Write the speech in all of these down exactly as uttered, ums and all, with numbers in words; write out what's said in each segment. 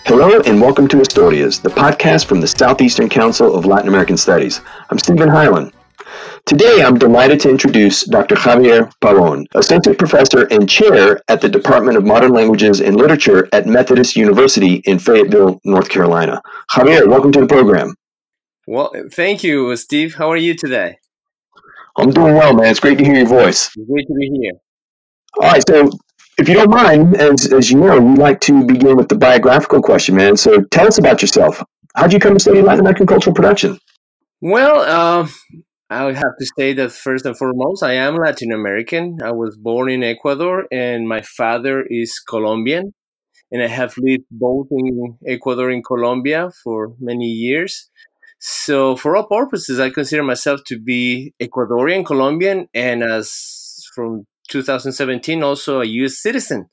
Hello and welcome to Historias, the podcast from the Southeastern Council of Latin American Studies. I'm Stephen Hyland. Today I'm delighted to introduce Doctor Javier Pavon, Associate Professor and Chair at the Department of Modern Languages and Literature at Methodist University in Fayetteville, North Carolina. Javier, welcome to the program. Well, thank you, Steve. How are you today? I'm doing well, man. It's great to hear your voice. Great to be here. All right, so if you don't mind, as, as you know, we like to begin with the biographical question, man. So tell us about yourself. How'd you come to study Latin American cultural production? Well, uh, I would have to say that first and foremost, I am Latin American. I was born in Ecuador, and my father is Colombian. And I have lived both in Ecuador and Colombia for many years. So for all purposes, I consider myself to be Ecuadorian, Colombian, and as from two thousand seventeen, also a U S citizen.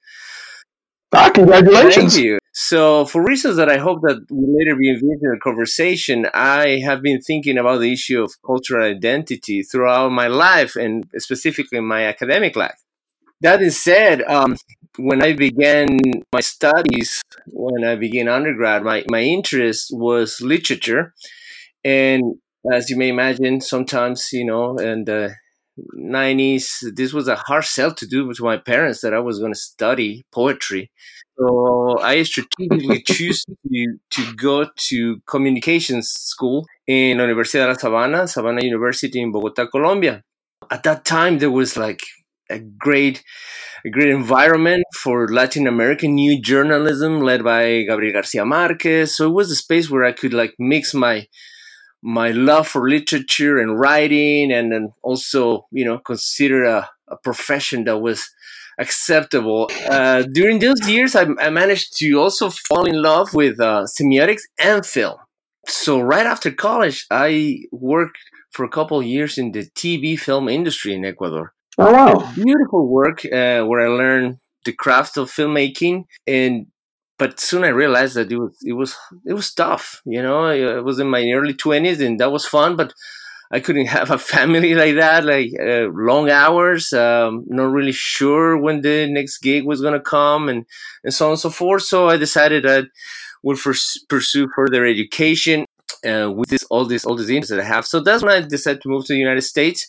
Ah, congratulations. Thank you. So for reasons that I hope that we later revisit in a conversation, I have been thinking about the issue of cultural identity throughout my life, and specifically my academic life. That being said, um, when I began my studies, when I began undergrad, my, my interest was literature. And as you may imagine, sometimes, you know, in the nineties, this was a hard sell to do to my parents that I was going to study poetry. So I strategically choose to, to go to communications school in La Universidad de La Sabana, Sabana University in Bogota, Colombia. At that time, there was like a great a great environment for Latin American new journalism led by Gabriel Garcia Marquez. So it was a space where I could like mix my my love for literature and writing, and then also, you know, consider a, a profession that was acceptable. Uh, during those years, I, I managed to also fall in love with uh, semiotics and film. So right after college, I worked for a couple of years in the T V film industry in Ecuador. Oh, wow. Beautiful work uh, where I learned the craft of filmmaking, and but soon I realized that it was it was it was tough. You know, I was in my early twenties, and that was fun, but I couldn't have a family like that, like uh, long hours. Um, not really sure when the next gig was gonna come, and and so on and so forth. So I decided I would first pursue further education uh, with this all this all these interests that I have. So that's when I decided to move to the United States.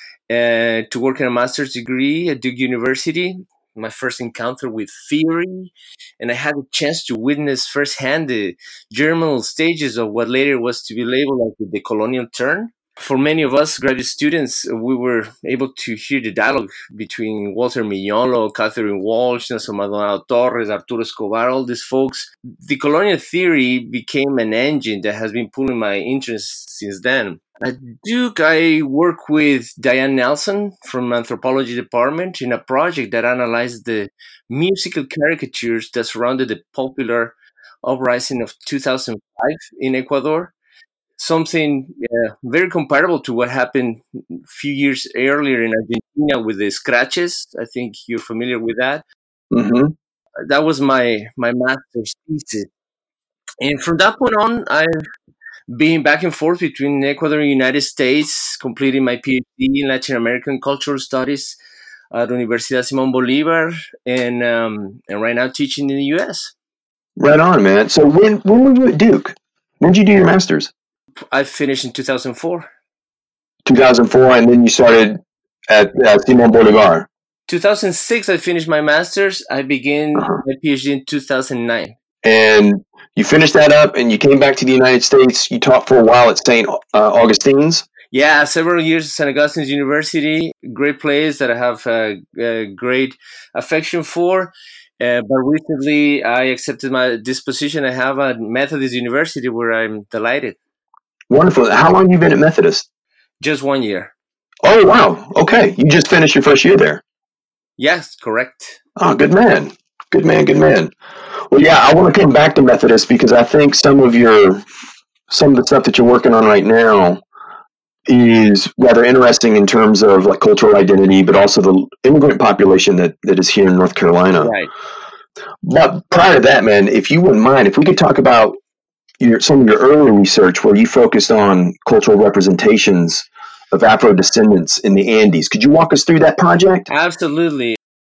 Uh, to work in a master's degree at Duke University, my first encounter with theory, and I had a chance to witness firsthand the germinal stages of what later was to be labeled like the decolonial turn. For many of us graduate students, we were able to hear the dialogue between Walter Mignolo, Catherine Walsh, Nelson Maldonado Torres, Arturo Escobar, all these folks. Decolonial theory became an engine that has been pulling my interest since then. At Duke, I work with Diane Nelson from Anthropology Department in a project that analyzed the musical caricatures that surrounded the popular uprising of two thousand five in Ecuador. Something uh, very comparable to what happened a few years earlier in Argentina with the scratches. I think you're familiar with that. Mm-hmm. That was my, my master's thesis. And from that point on, I've being back and forth between Ecuador and the United States, completing my PhD in Latin American Cultural Studies at Universidad Simón Bolívar, and um, and right now teaching in the U S. Right on, man. So when when were you at Duke? When did you do your master's? I finished in two thousand four. two thousand four, and then you started at uh, Simón Bolívar. two thousand six, I finished my master's. I began uh-huh. my PhD in two thousand nine. And you finished that up, and you came back to the United States. You taught for a while at Saint Uh, Augustine's. Yeah, several years at Saint Augustine's University. Great place that I have a, a great affection for. Uh, but recently, I accepted my this position I have at Methodist University, where I'm delighted. Wonderful. How long have you been at Methodist? Just one year. Oh, wow. Okay. You just finished your first year there. Yes, correct. Oh, good man. Good man, good man. Well, yeah, I want to come back to Methodist because I think some of your, some of the stuff that you're working on right now is rather interesting in terms of like cultural identity, but also the immigrant population that, that is here in North Carolina. Right. But prior to that, man, if you wouldn't mind, if we could talk about your, some of your early research where you focused on cultural representations of Afro descendants in the Andes. Could you walk us through that project? Absolutely.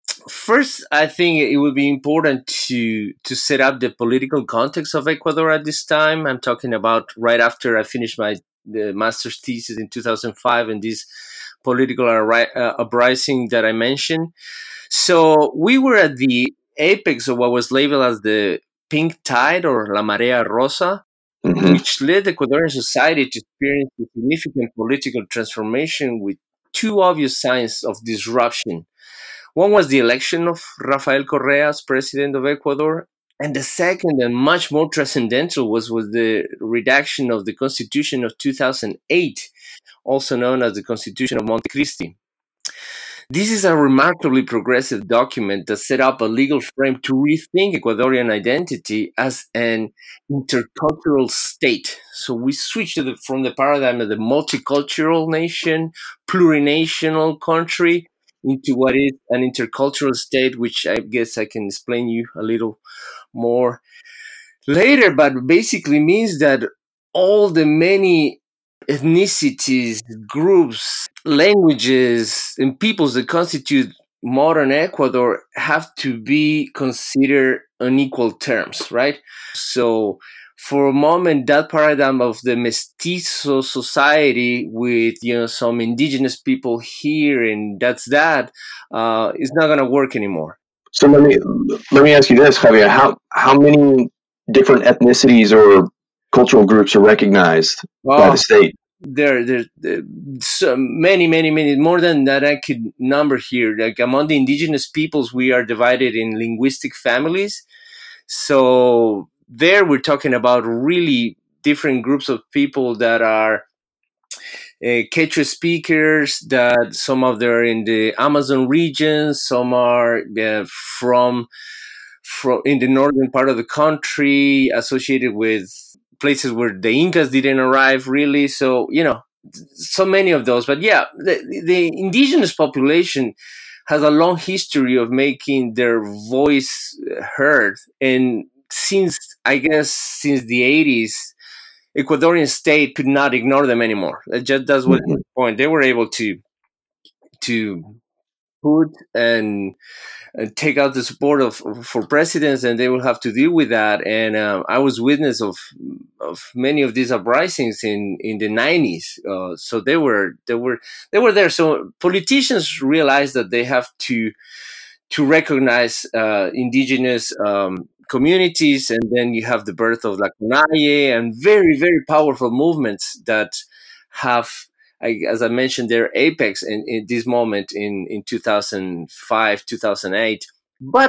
first, I think it would be important to to set up the political context of Ecuador at this time. I'm talking about right after I finished my the master's thesis in two thousand five and this political arri- uh, uprising that I mentioned. So we were at the apex of what was labeled as the pink tide or La Marea Rosa, Mm-hmm. which led Ecuadorian society to experience a significant political transformation with two obvious signs of disruption. One was the election of Rafael Correa as president of Ecuador, and the second and much more transcendental was, was the redaction of the Constitution of two thousand eight, also known as the Constitution of Montecristi. This is a remarkably progressive document that set up a legal frame to rethink Ecuadorian identity as an intercultural state. So we switched to the, from the paradigm of the multicultural nation, plurinational country, into what is an intercultural state, which I guess I can explain you a little more later, but basically means that all the many ethnicities, groups, languages, and peoples that constitute modern Ecuador have to be considered on equal terms, right? So, for a moment, that paradigm of the mestizo society with you know some indigenous people here and that's that uh, is not going to work anymore. So let me let me ask you this, Javier: how how many different ethnicities or cultural groups are recognized oh. by the state? There, there, there so many, many, many more than that I could number here. Like among the indigenous peoples, we are divided in linguistic families. So there, we're talking about really different groups of people that are uh, Quechua speakers. That some of them are in the Amazon region, some are uh, from from in the northern part of the country, associated with places where the Incas didn't arrive really. So, you know, so many of those. But yeah, the, the indigenous population has a long history of making their voice heard. And since, I guess, since the eighties, Ecuadorian state could not ignore them anymore. That just that's what the point. They were able to to put and and take out the support of for presidents, and they will have to deal with that. And uh, I was witness of of many of these uprisings in, in the nineties. Uh, so they were they were they were there. So politicians realized that they have to to recognize uh, indigenous um, communities, and then you have the birth of La Cunaye and very very powerful movements that have. I, as I mentioned, their apex in, in this moment in, in two thousand five, two thousand eight. But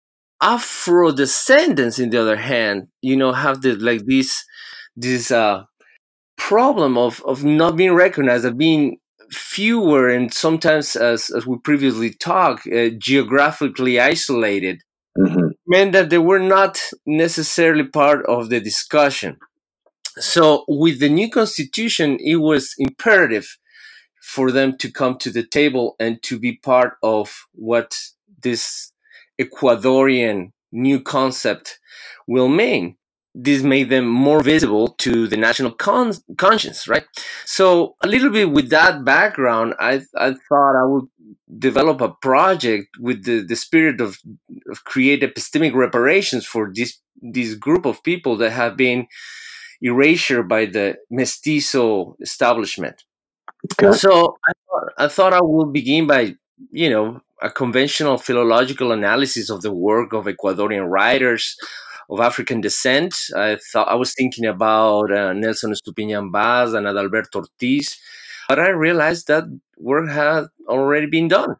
Afro descendants, in the other hand, you know, have the like this this uh, problem of, of not being recognized, of being fewer, and sometimes, as as we previously talked, uh, geographically isolated, mm-hmm. meant that they were not necessarily part of the discussion. So with the new constitution, it was imperative for them to come to the table and to be part of what this Ecuadorian new concept will mean. This made them more visible to the national con- conscience, right? So a little bit with that background, I, I thought I would develop a project with the, the spirit of, of create epistemic reparations for this, this group of people that have been erasure by the mestizo establishment. Okay. So I thought, I thought I would begin by, you know, a conventional philological analysis of the work of Ecuadorian writers of African descent. I thought I was thinking about uh, Nelson Estupiñán Vaz and Adalberto Ortiz, but I realized that work had already been done.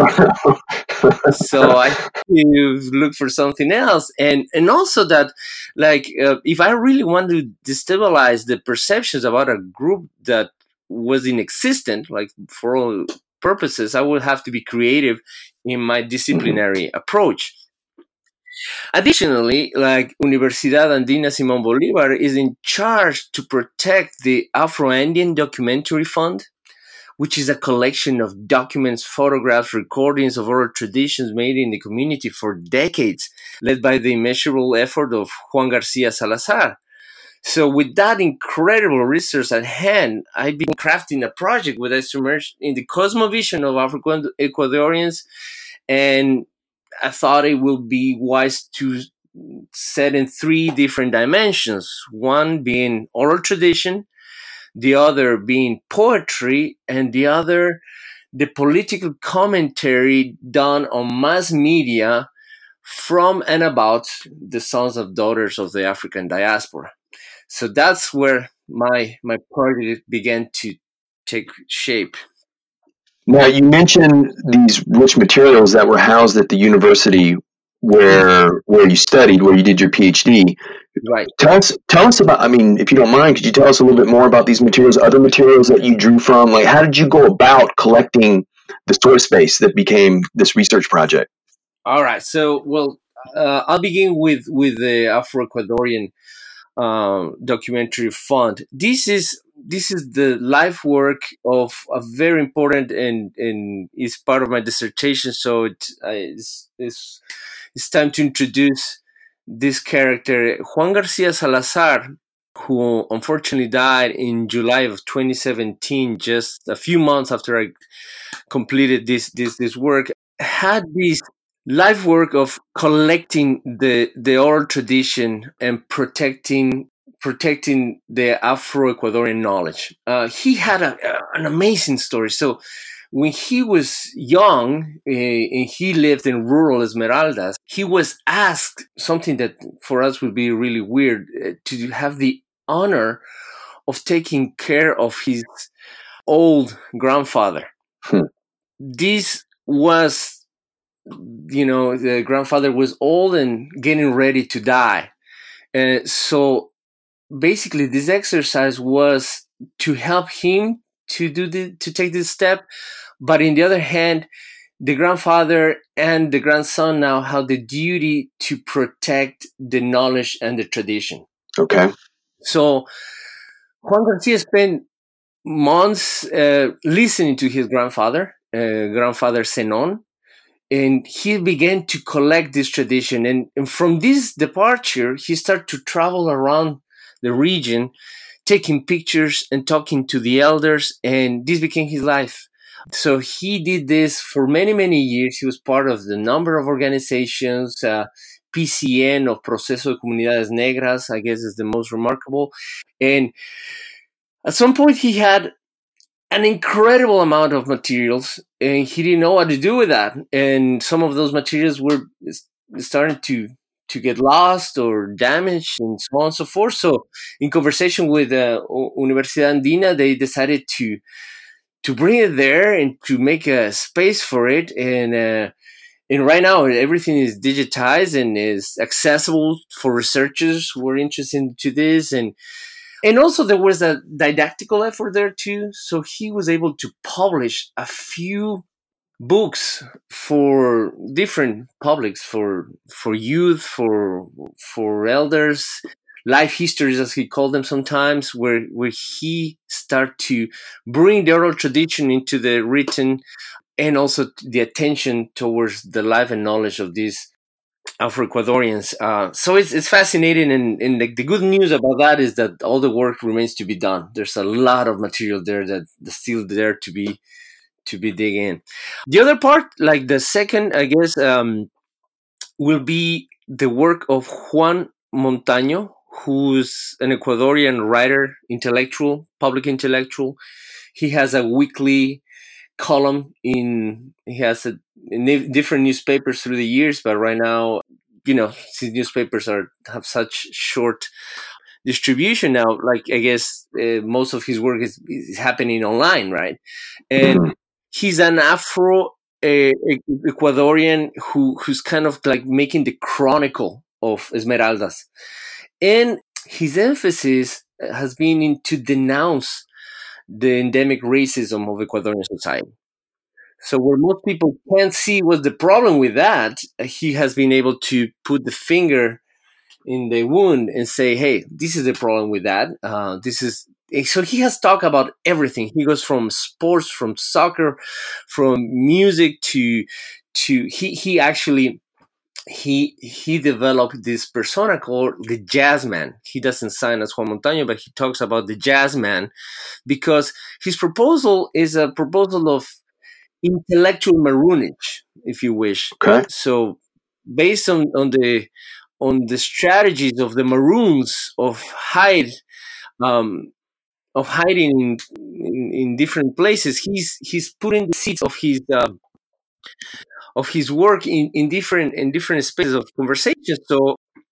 So I had to look for something else, and and also that, like, uh, if I really want to destabilize the perceptions about a group that was inexistent, like for all purposes, I would have to be creative in my disciplinary approach. Additionally, like Universidad Andina Simón Bolívar is in charge to protect the Afro-Andean Documentary Fund, which is a collection of documents, photographs, recordings of oral traditions made in the community for decades, led by the immeasurable effort of Juan Garcia Salazar. So with that incredible research at hand, I've been crafting a project where I submerged in the cosmovision of African Ecuadorians and I thought it would be wise to set in three different dimensions. One being oral tradition, the other being poetry, and the other the political commentary done on mass media from and about the sons and daughters of the African diaspora. So that's where my my project began to take shape. Now, you mentioned these rich materials that were housed at the university where where you studied, where you did your PhD. Right. Tell us, tell us about. I mean, if you don't mind, could you tell us a little bit more about these materials, other materials that you drew from? Like, how did you go about collecting the source space that became this research project? All right. So, well, uh, I'll begin with with the Afro-Ecuadorian um, documentary fund. This is this is the life work of a very important and and is part of my dissertation. So it, uh, it's, it's it's time to introduce this character, Juan Garcia Salazar, who unfortunately died in July of twenty seventeen, just a few months after I completed this this this work. Had this life work of collecting the the oral tradition and protecting protecting the Afro-Ecuadorian knowledge. Uh, he had a, a, an amazing story. So when he was young uh, and he lived in rural Esmeraldas, he was asked something that for us would be really weird, uh, to have the honor of taking care of his old grandfather. Hmm. This was, you know, the grandfather was old and getting ready to die. Uh, so basically, this exercise was to help him to do the to take this step. But in the other hand, the grandfather and the grandson now have the duty to protect the knowledge and the tradition. Okay. So Juan Garcia spent months uh, listening to his grandfather, uh, grandfather Zenon, and he began to collect this tradition. And, and from this departure, he started to travel around the region, taking pictures and talking to the elders, and this became his life. So he did this for many, many years. He was part of the number of organizations, uh, P C N, of Proceso de Comunidades Negras, I guess is the most remarkable. And at some point he had an incredible amount of materials, and he didn't know what to do with that. And some of those materials were starting to to get lost or damaged, and so on and so forth. So, in conversation with uh, Universidad Andina, they decided to to bring it there and to make a space for it. And uh, and right now, everything is digitized and is accessible for researchers who are interested into this. And And also there was a didactical effort there too. So he was able to publish a few books for different publics, for for youth, for for elders, life histories as he called them sometimes, where where he started to bring the oral tradition into the written, and also the attention towards the life and knowledge of these Afro-Ecuadorians. Uh, so it's it's fascinating, and, and the, the good news about that is that all the work remains to be done. There's a lot of material there that that's still there to be to be dig in. The other part, like the second, I guess, um, will be the work of Juan Montaño, who's an Ecuadorian writer, intellectual, public intellectual. He has a weekly column in he has a, in different newspapers through the years, but right now, you know, since newspapers are have such short distribution now, like I guess uh, most of his work is, is happening online, right? And mm-hmm. he's an Afro uh, Ecuadorian who who's kind of like making the chronicle of Esmeraldas, and his emphasis has been in to denounce the endemic racism of Ecuadorian society. So where most people can't see what's the problem with that, he has been able to put the finger in the wound and say, hey, this is the problem with that. Uh, this is so he has talked about everything. He goes from sports, from soccer, from music to to he he actually he he developed this persona called the jazz man. He doesn't sign as Juan Montaño, but he talks about the jazz man because his proposal is a proposal of intellectual maroonage, if you wish. Okay. So based on, on the on the strategies of the Maroons of hide um, of hiding in, in, in different places. He's he's putting the seeds of his uh, of his work in, in different in different spaces of conversation. So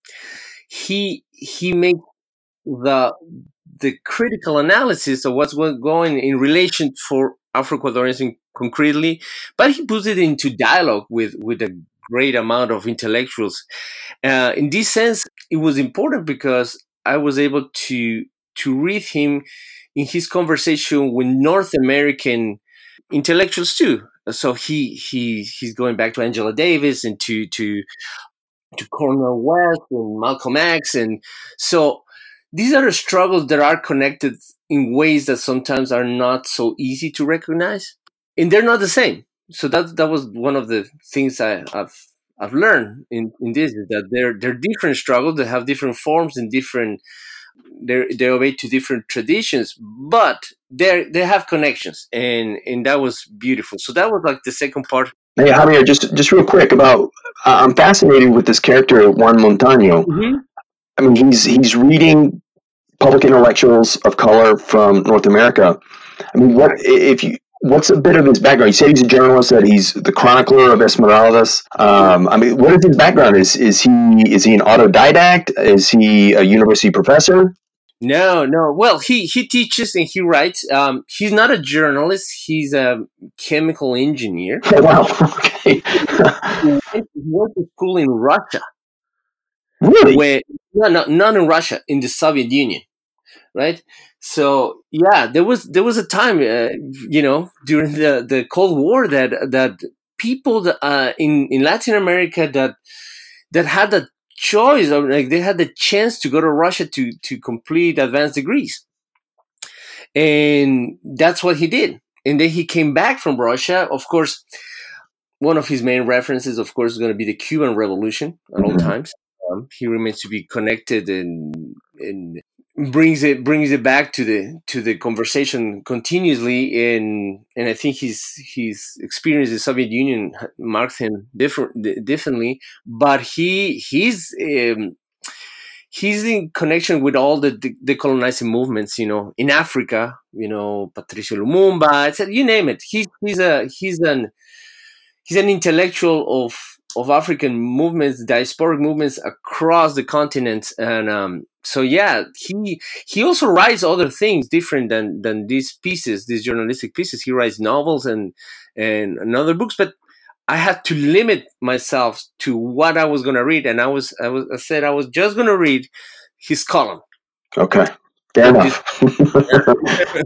he he makes the the critical analysis of what's going in relation for Afro-Ecuadorians concretely, but he puts it into dialogue with with a great amount of intellectuals. Uh, in this sense, it was important because I was able to to read him in his conversation with North American intellectuals too. So he he he's going back to Angela Davis and to to to Cornel West and Malcolm X, and so these are the struggles that are connected in ways that sometimes are not so easy to recognize, and they're not the same. So that that was one of the things I, I've I've learned in, in this, is that they're they're different struggles that have different forms and different they they obey to different traditions, but they they have connections, and and that was beautiful. So that was like the second part. Hey, Javier, just just real quick about uh, I'm fascinated with this character Juan Montaño. Mm-hmm. I mean, he's he's reading public intellectuals of color from North America. I mean, what if you? What's a bit of his background? You said he's a journalist, that he's the chronicler of Esmeraldas. Um, I mean, what is his background? Is is he is he an autodidact? Is he a university professor? No, no. Well, he, he teaches and he writes. Um, he's not a journalist. He's a chemical engineer. Oh, wow. Okay. He went to school in Russia. Really? Where, no, no, not in Russia, in the Soviet Union, right? So yeah, there was there was a time, uh, you know, during the, the Cold War that that people that, uh, in in Latin America that that had the choice of, like, they had the chance to go to Russia to to complete advanced degrees, and that's what he did. And then he came back from Russia. Of course, one of his main references, of course, is going to be the Cuban Revolution at all Mm-hmm. times. Um, he remains to be connected and and brings it brings it back to the to the conversation continuously. And and I think his his experience in the Soviet Union marked him different differently. But he he's um, he's in connection with all the de- decolonizing movements, you know, in Africa. You know, Patricio Lumumba, et cetera, you name it. He's he's a he's an he's an intellectual of of African movements, diasporic movements across the continent. And um, so yeah, he he also writes other things different than than these pieces, these journalistic pieces. He writes novels and and, and other books, but I had to limit myself to what I was going to read, and I was I was I said I was just going to read his column. Okay, fair enough.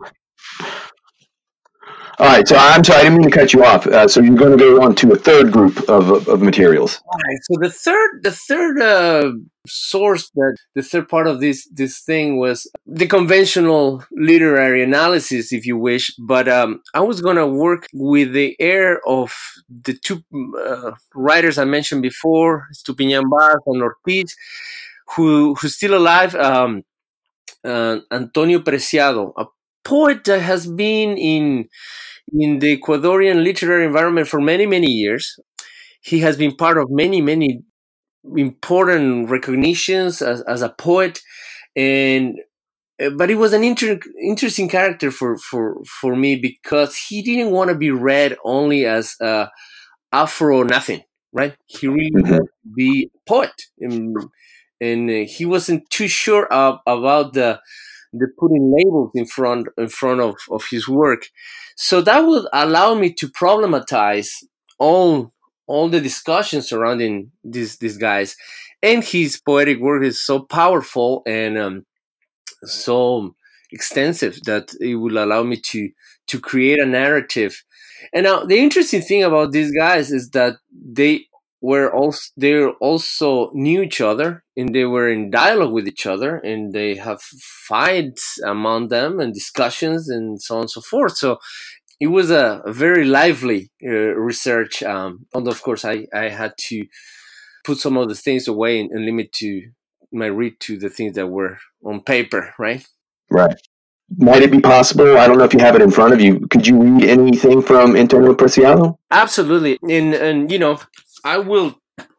All right, so I'm sorry, I didn't mean to cut you off. Uh, so you're going to go on to a third group of, of, of materials. All right. So the third, the third uh, source, that the third part of this this thing was the conventional literary analysis, if you wish. But um, I was going to work with the air of the two uh, writers I mentioned before, Estupiñán Barr and Ortiz, who who's still alive. Um, uh, Antonio Preciado, a poet that has been in in the Ecuadorian literary environment for many, many years. He has been part of many, many important recognitions as, as a poet, and but he was an inter- interesting character for, for, for me, because he didn't want to be read only as uh, Afro nothing, right? He really Mm-hmm. wanted to be a poet, and, and uh, he wasn't too sure of, about the the putting labels in front in front of, of his work. So that would allow me to problematize all all the discussions surrounding these these guys. And his poetic work is so powerful and um, so extensive that it will allow me to to create a narrative. And now the interesting thing about these guys is that they were also they also knew each other, and they were in dialogue with each other, and they have fights among them and discussions and so on and so forth. So it was a, a very lively uh, research. Um, and of course, I, I had to put some of the things away and, and limit to my read to the things that were on paper, right? Right. Might it be possible? I don't know if you have it in front of you. Could you read anything from Antonio Preciado? Absolutely. And, and you know, I will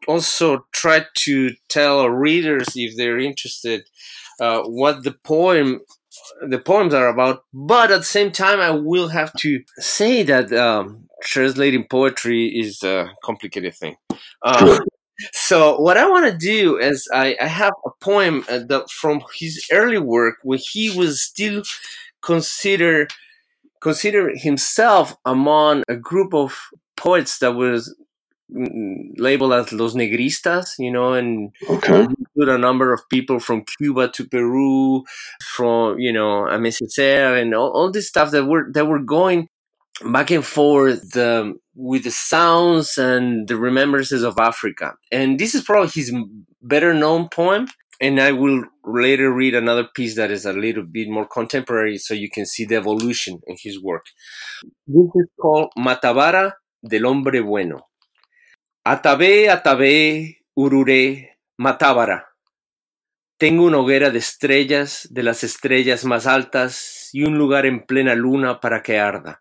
also try to tell our readers, if they're interested, uh, what the poem the poems are about. But at the same time, I will have to say that um, translating poetry is a complicated thing. Uh, Sure. so what I want to do is I, I have a poem uh, that from his early work when he was still consider consider himself among a group of poets that was mm, labeled as los negristas, you know, and Okay. include a number of people from Cuba to Peru, from, you know, Amesecer and all, all this stuff that were that were going back and forth um, with the sounds and the remembrances of Africa. And this is probably his better known poem. And I will later read another piece that is a little bit more contemporary so you can see the evolution in his work. This is called Matabara del Hombre Bueno. Atabé, atabé, ururé, Matábara. Tengo una hoguera de estrellas, de las estrellas más altas, y un lugar en plena luna para que arda.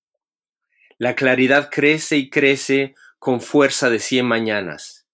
La claridad crece y crece con fuerza de cien mañanas.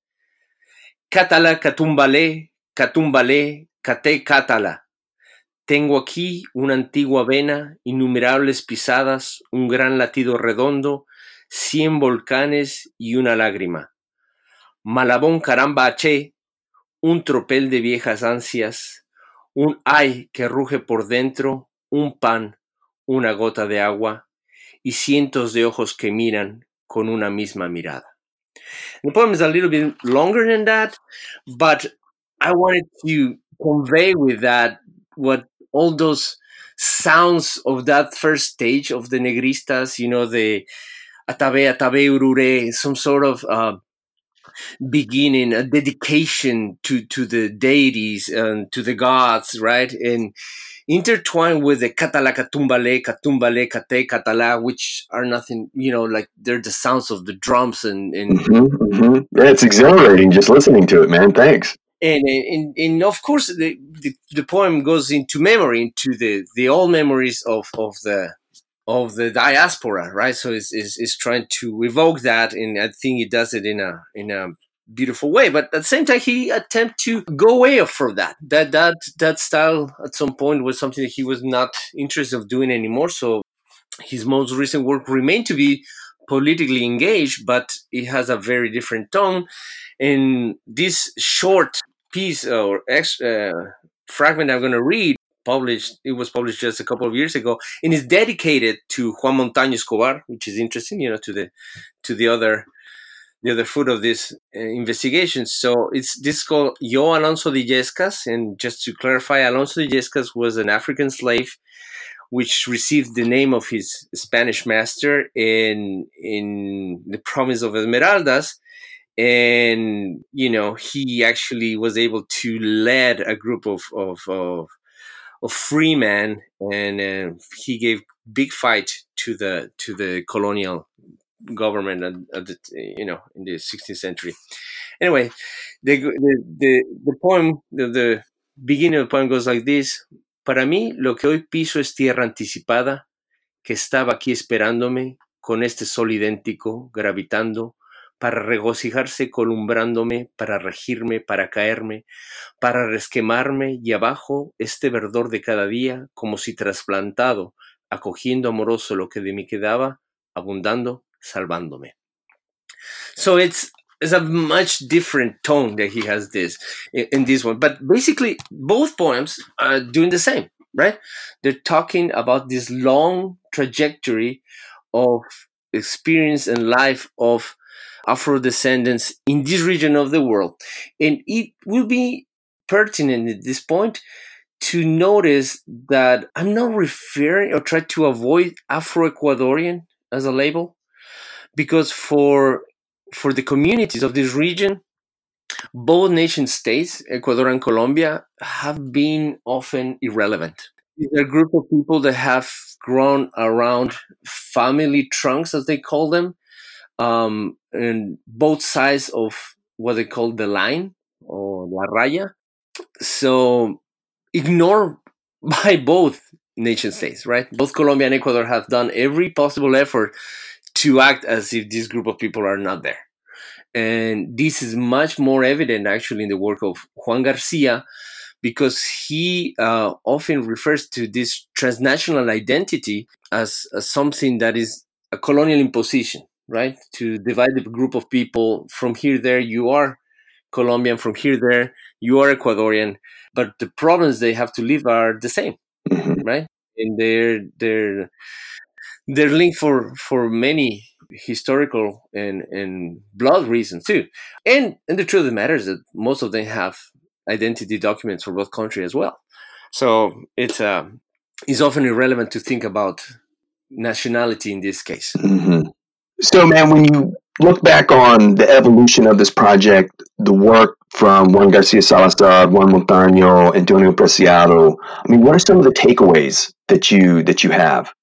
Cátala, catumbalé, catumbalé, caté, cátala. Tengo aquí una antigua vena, innumerables pisadas, un gran latido redondo, cien volcanes y una lágrima. Malabón caramba aché, un tropel de viejas ansias, un ay que ruge por dentro, un pan, una gota de agua y cientos de ojos que miran con una misma mirada. The poem is a little bit longer than that, but I wanted to convey with that what all those sounds of that first stage of the negristas, you know, the atabe, atabe, urure, some sort of uh, beginning, a dedication to, to the deities and to the gods, right? And intertwined with the catala, catumbale, catumbale, cate, catala, which are nothing, you know, like they're the sounds of the drums and, and Mm-hmm, mm-hmm. Yeah, it's exhilarating just listening to it, man. Thanks. And, and, and of course, the, the, the poem goes into memory, into the, the old memories of, of the of the diaspora, right? So it's, it's, it's trying to evoke that, and I think he does it in a in a beautiful way. But at the same time, he attempt to go away from that. That that that style at some point was something that he was not interested of doing anymore. So his most recent work remained to be politically engaged, but it has a very different tone. And this short piece or ex, uh, fragment I'm going to read, published, it was published just a couple of years ago, and is dedicated to Juan Montaño Escobar, which is interesting, you know, to the to the other the other foot of this uh, investigation. So it's this is called Yo Alonso de Illescas, and just to clarify, Alonso de Illescas was an African slave which received the name of his Spanish master in in the province of Esmeraldas. And you know, he actually was able to lead a group of of of, of free men, and uh, he gave big fight to the to the colonial government at, at the, you know, in the sixteenth century. Anyway, the the the, the poem, the, the beginning of the poem goes like this: Para mí, lo que hoy piso es tierra anticipada, que estaba aquí esperándome, con este sol idéntico, gravitando, para regocijarse columbrándome, para regirme, para caerme, para resquemarme, y abajo este verdor de cada día, como si trasplantado, acogiendo amoroso lo que de mí quedaba, abundando, salvándome. So it's it's a much different tone that he has this in, in this one, but basically both poems are doing the same, right? They're talking about this long trajectory of experience and life of Afro descendants in this region of the world. And it will be pertinent at this point to notice that I'm not referring or try to avoid Afro-Ecuadorian as a label, because for for the communities of this region, both nation states, Ecuador and Colombia, have been often irrelevant. These are a group of people that have grown around family trunks, as they call them, um, and both sides of what they call the line or la raya. So ignored by both nation states, right? Both Colombia and Ecuador have done every possible effort to act as if this group of people are not there. And this is much more evident actually in the work of Juan Garcia, because he uh, often refers to this transnational identity as, as something that is a colonial imposition, right? To divide the group of people from here, there, you are Colombian, from here, there, you are Ecuadorian, but the problems they have to live are the same, Mm-hmm. right? And they're, they're, they're linked for, for many historical and, and blood reasons too. And, and the truth of the matter is that most of them have identity documents for both countries as well. So it's uh, it's often irrelevant to think about nationality in this case. Mm-hmm. So, man, when you look back on the evolution of this project, the work from Juan Garcia Salazar, Juan Montaño, Antonio Preciado, I mean, what are some of the takeaways that you that you have?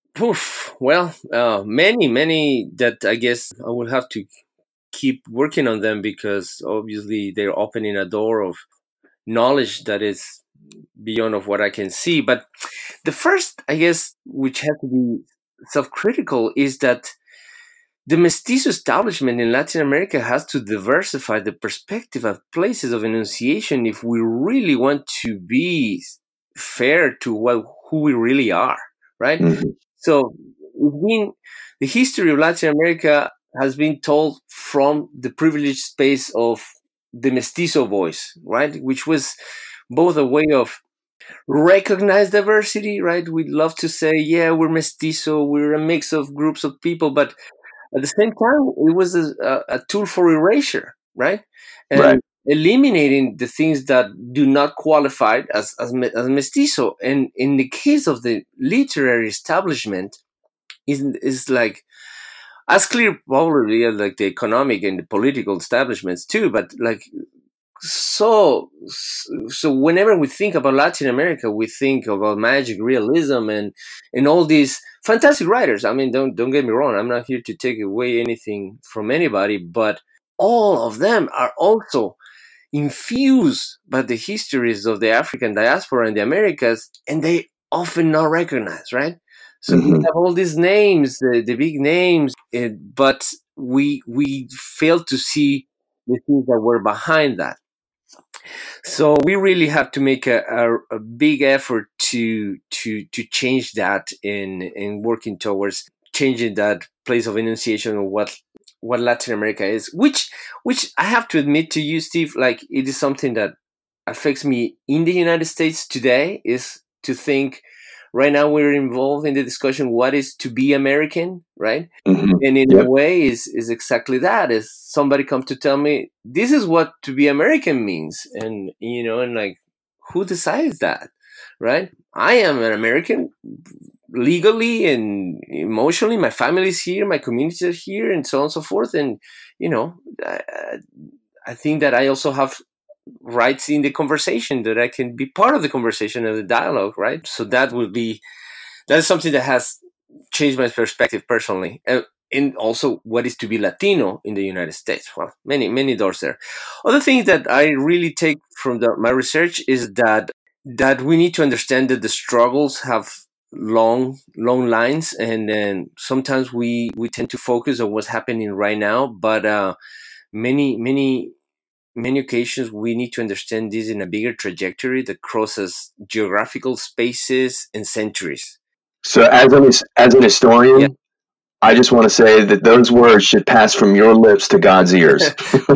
Oof, well, uh, many, many that I guess I will have to keep working on them, because obviously they're opening a door of knowledge that is beyond of what I can see. But the first, I guess, which has to be self-critical, is that the mestizo establishment in Latin America has to diversify the perspective of places of enunciation if we really want to be fair to what who we really are, right? Mm-hmm. So it's been, the history of Latin America has been told from the privileged space of the mestizo voice, right? Which was both a way of recognize diversity, right? We'd love to say, yeah, we're mestizo, we're a mix of groups of people, but at the same time, it was a, a tool for erasure, right? And Right. eliminating the things that do not qualify as, as, as mestizo. And in the case of the literary establishment, is is like as clear probably as like the economic and the political establishments too, but like so so whenever we think about Latin America, we think about magic realism and and all these fantastic writers. I mean, don't don't get me wrong, I'm not here to take away anything from anybody, but all of them are also infused by the histories of the African diaspora in the Americas, and they often not recognized, right? So we Mm-hmm. have all these names, the, the big names, eh, but we we fail to see the things that were behind that. So we really have to make a, a, a big effort to to to change that in in working towards changing that place of enunciation of what what Latin America is, which which I have to admit to you, Steve, like it is something that affects me in the United States today, is to think right now we're involved in the discussion what is to be American, right? Mm-hmm. And in Yep. a way is is exactly that, is somebody come to tell me this is what to be American means, and you know, and like, who decides that, right? I am an American legally and emotionally, my family's here, my communities are here, and so on and so forth. And you know, I, I think that I also have rights in the conversation, that I can be part of the conversation of the dialogue, right? So that will be, that's something that has changed my perspective personally. Uh, and also what is to be Latino in the United States. Well, many, many doors there. Other things that I really take from the, my research is that that we need to understand that the struggles have long, long lines, and then sometimes we we tend to focus on what's happening right now, but uh, many, many many occasions we need to understand this in a bigger trajectory that crosses geographical spaces and centuries. So, as an as an historian, Yeah. I just want to say that those words should pass from your lips to God's ears.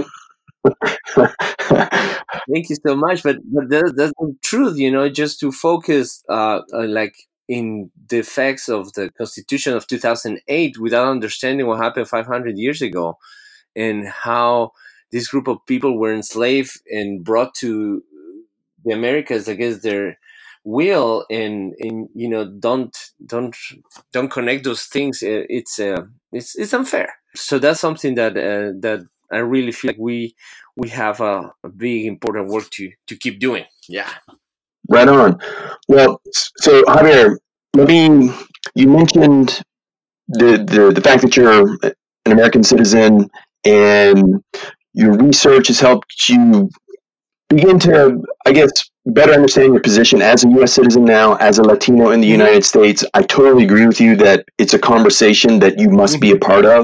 Thank you so much. But, but that's, that's the truth, you know, just to focus uh, uh, like in the effects of the Constitution of two thousand eight without understanding what happened five hundred years ago, and how this group of people were enslaved and brought to the Americas against their will, and, and you know, don't don't don't connect those things. uh, It's uh, it's it's unfair. So that's something that uh, that I really feel like we we have a, a big important work to to keep doing. Yeah. Right on. Well, so Javier, let me. You mentioned the, the the fact that you're an American citizen, and your research has helped you begin to, I guess, better understand your position as a U S citizen now, as a Latino in the Mhm. United States. I totally agree with you that it's a conversation that you must be a part of.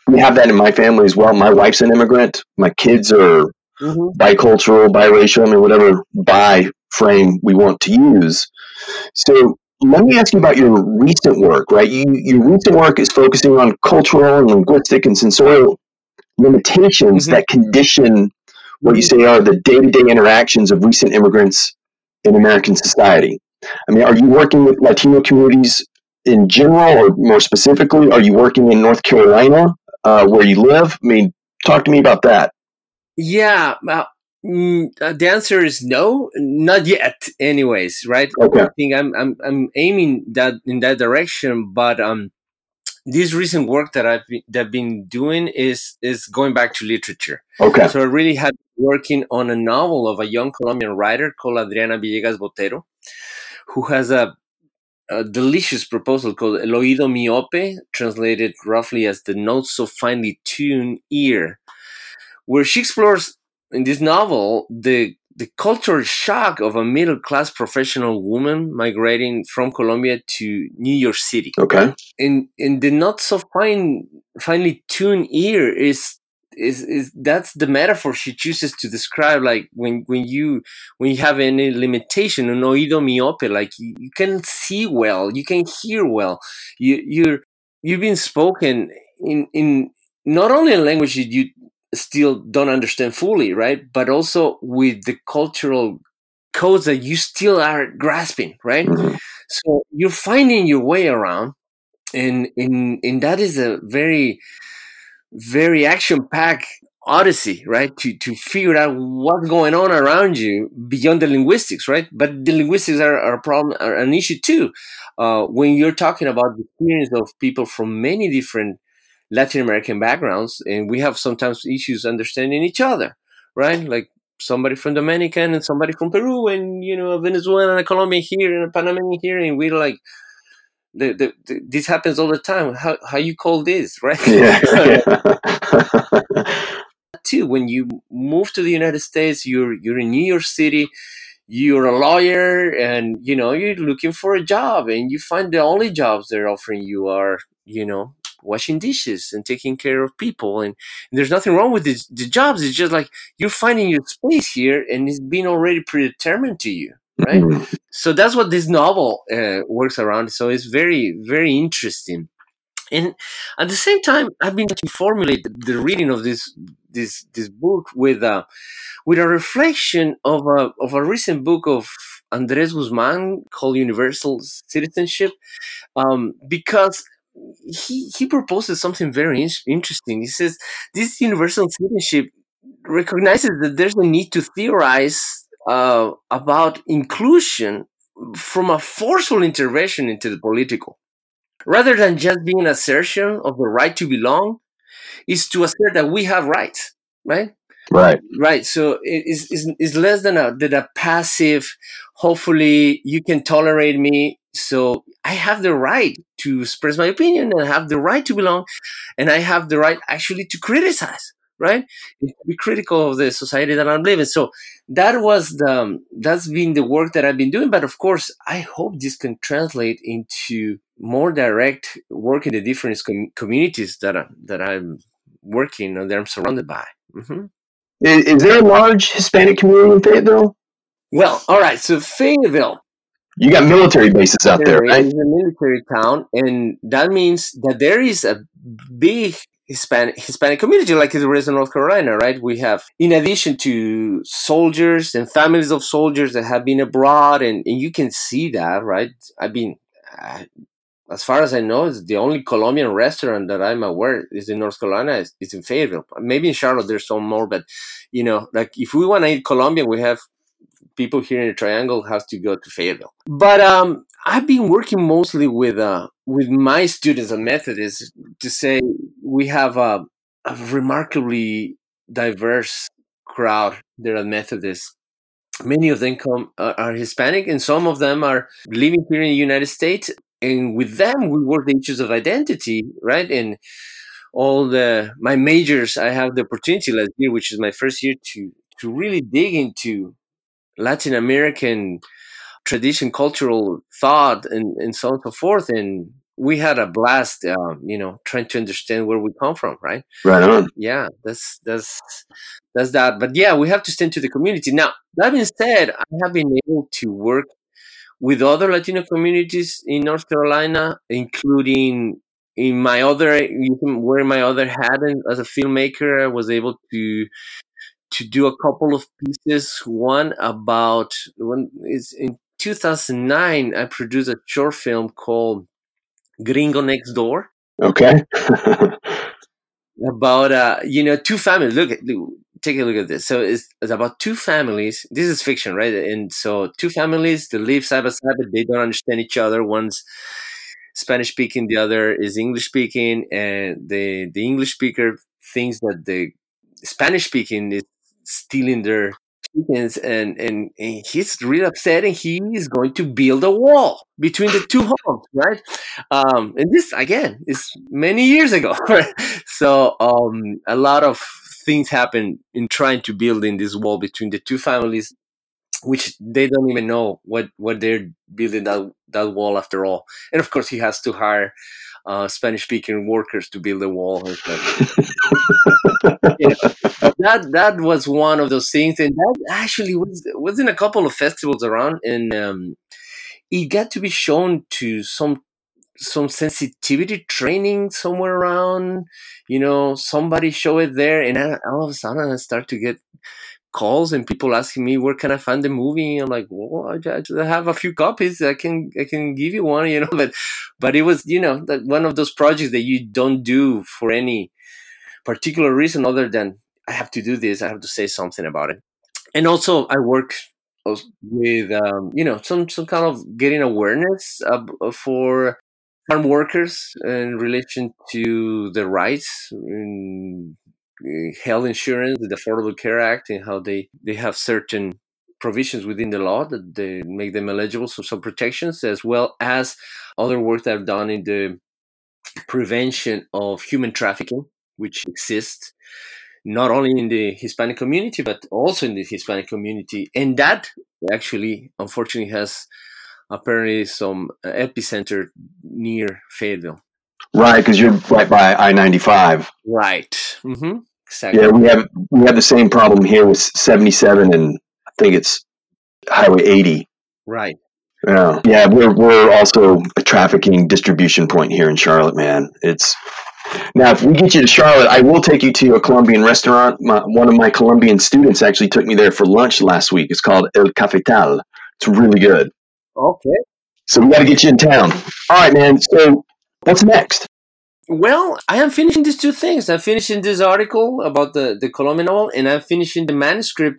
we have that in my family as well. My wife's an immigrant. My kids are mm-hmm. bicultural, biracial, I mean, whatever bi frame we want to use. So let me ask you about your recent work, right? You, your recent work is focusing on cultural and linguistic and sensorial limitations mm-hmm. that condition what you say are the day-to-day interactions of recent immigrants in American society. I mean, are you working with Latino communities in general, or more specifically, are you working in North Carolina, uh, where you live? I mean, talk to me about that. Yeah, well, mm, uh, the answer is no, not yet. Anyways, right? Okay. I think I'm I'm I'm aiming that in that direction, but um, this recent work that I've been, that I've been doing is is going back to literature. Okay. So I really had working on a novel of a young Colombian writer called Adriana Villegas Botero, who has a, a delicious proposal called El Oído Miope, translated roughly as the not so finely tuned ear, where she explores in this novel the the cultural shock of a middle class professional woman migrating from Colombia to New York City. Okay. And and the not so fine finely tuned ear is is is that's the metaphor she chooses to describe, like when when you when you have any limitation, an oído miope, like you, you can see well, you can hear well, you you're you've been spoken in in not only a language that you still don't understand fully, right, but also with the cultural codes that you still are grasping, right? Mm-hmm. So you're finding your way around, and and and that is a very very action-packed odyssey, right? To to figure out what's going on around you beyond the linguistics, right? But the linguistics are, are a problem, are an issue too. Uh, when you're talking about the experience of people from many different Latin American backgrounds, and we have sometimes issues understanding each other, right? Like somebody from Dominican and somebody from Peru, and you know, a Venezuelan and a Colombian here and a Panamanian here, and we're like, The, the, the, this happens all the time. How how you call this, right? Yeah. Too, when you move to the United States, you're you're in New York City, you're a lawyer, and you know you're looking for a job, and you find the only jobs they're offering you are, you know, washing dishes and taking care of people, and, and there's nothing wrong with this, the jobs. It's just like you're finding your space here, and it's been already predetermined to you. Right, mm-hmm. So that's what this novel uh, works around. So it's very, very interesting, and at the same time, I've been to formulate the reading of this this this book with a with a reflection of a of a recent book of Andrés Guzmán called Universal Citizenship, um, because he he proposes something very in- interesting. He says this universal citizenship recognizes that there's a need to theorize Uh, about inclusion from a forceful intervention into the political, rather than just being an assertion of the right to belong, is to assert that we have rights, right? Right, right. So it is is is less than a than a passive. Hopefully, you can tolerate me, so I have the right to express my opinion, and I have the right to belong, and I have the right actually to criticize. Right, be critical of the society that I'm living. So that was the that's been the work that I've been doing. But of course, I hope this can translate into more direct work in the different com- communities that I, that I'm working and that I'm surrounded by. Mm-hmm. Is, is there a large Hispanic community in Fayetteville? Well, all right. So Fayetteville, you got military bases out there, right? It's a military town, and that means that there is a big Hispanic Hispanic community, like there is in North Carolina, right? We have, in addition to soldiers and families of soldiers that have been abroad, and, and you can see that, right? I mean, uh, as far as I know, it's the only Colombian restaurant that I'm aware is in North Carolina. Is, is in Fayetteville. Maybe in Charlotte there's some more, but you know, like if we want to eat Colombian, we have people here in the Triangle have to go to Fayetteville. But um, I've been working mostly with uh, with my students at Methodist to say we have a, a remarkably diverse crowd there at Methodist. Many of them come uh, are Hispanic, and some of them are living here in the United States. And with them, we work the issues of identity, right? And all the my majors, I have the opportunity last year, which is my first year, to to really dig into Latin American tradition, cultural thought, and, and so on and so forth. And we had a blast, um, you know, trying to understand where we come from, right? Right on. Yeah, that's that's that's that. But yeah, we have to stand to the community. Now, that being said, I have been able to work with other Latino communities in North Carolina, including in my other, you can wear my other hat and as a filmmaker. I was able to to do a couple of pieces. One about when it's in two thousand nine. I produced a short film called Gringo Next Door Okay. about uh you know two families. Look, at take a look at this. So it's, it's about two families. This is fiction, right? And so two families that live side by side, but they don't understand each other. One's Spanish speaking, the other is English speaking, and the the English speaker thinks that the Spanish speaking is stealing their chickens, and, and and he's really upset, and he is going to build a wall between the two homes, right? Um, and this again is many years ago, right? So um, a lot of things happen in trying to build in this wall between the two families, which they don't even know what, what they're building that that wall after all. And of course, he has to hire uh, Spanish-speaking workers to build the wall. And so, you know, but that that was one of those things, and that actually was was in a couple of festivals around, and um, it got to be shown to some some sensitivity training somewhere around. You know, somebody show it there, and I, all of a sudden I start to get calls and people asking me where can I find the movie. I'm like, well, I, I have a few copies. I can I can give you one, you know. But but it was, you know, like one of those projects that you don't do for any particular reason other than I have to do this. I have to say something about it. And also, I work with um, you know some some kind of getting awareness uh, for farm workers in relation to the rights in health insurance, the Affordable Care Act, and how they, they have certain provisions within the law that they make them eligible for some protections, as well as other work that I've done in the prevention of human trafficking, which exists not only in the Hispanic community, but also in the Hispanic community. And that actually, unfortunately, has apparently some epicenter near Fayetteville. Right, because you're right by I ninety-five. Right. Mm-hmm. Exactly. Yeah, we have we have the same problem here with seventy-seven, and I think it's Highway eighty. Right. Yeah, yeah. We're we're also a trafficking distribution point here in Charlotte, man. It's now if we get you to Charlotte, I will take you to a Colombian restaurant. My, one of my Colombian students actually took me there for lunch last week. It's called El Cafetal. It's really good. Okay. So we got to get you in town. All right, man. So what's next? Well, I am finishing these two things. I'm finishing this article about the, the Colombian novel, and I'm finishing the manuscript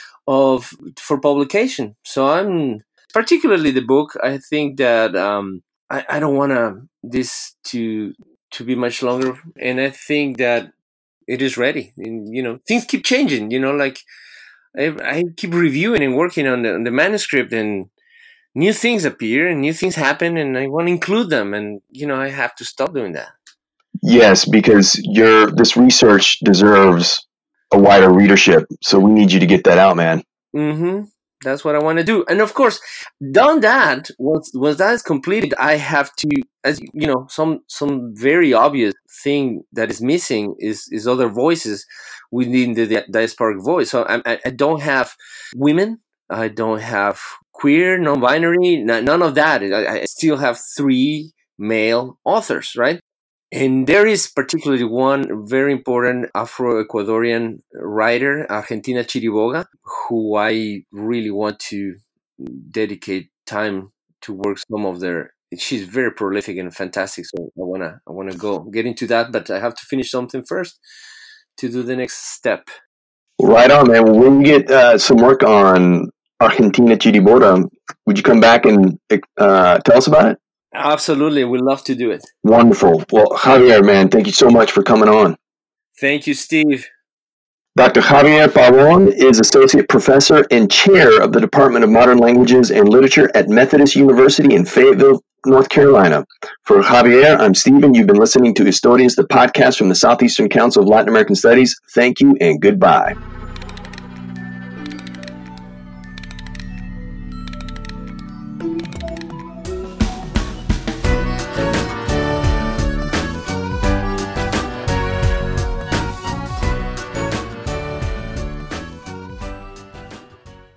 of for publication. So I'm particularly the book. I think that um, I, I don't want to this to to be much longer, and I think that it is ready. And, you know, things keep changing. You know, like I, I keep reviewing and working on the, on the manuscript, and new things appear and new things happen, and I want to include them, and you know, I have to stop doing that. Yes, because your this research deserves a wider readership, so we need you to get that out, man. Mm-hmm. That's what I want to do, and of course, done that. Once once that is completed, I have to, as you know, some some very obvious thing that is missing is is other voices within the, the diasporic voice. So I, I don't have women. I don't have queer, non-binary, none of that. I, I still have three male authors, right? And there is particularly one very important Afro-Ecuadorian writer, Argentina Chiriboga, who I really want to dedicate time to work some of their. She's very prolific and fantastic, so I wanna I wanna go get into that, but I have to finish something first to do the next step. Right on, man. Well, when we get uh, some work on Argentina Chiriboga, would you come back and uh, tell us about it? Absolutely. We'd love to do it. Wonderful. Well, Javier, man, thank you so much for coming on. Thank you, Steve. Doctor Javier Pavon is Associate Professor and Chair of the Department of Modern Languages and Literature at Methodist University in Fayetteville, North Carolina. For Javier, I'm Stephen. You've been listening to Historias, the podcast from the Southeastern Council of Latin American Studies. Thank you and goodbye.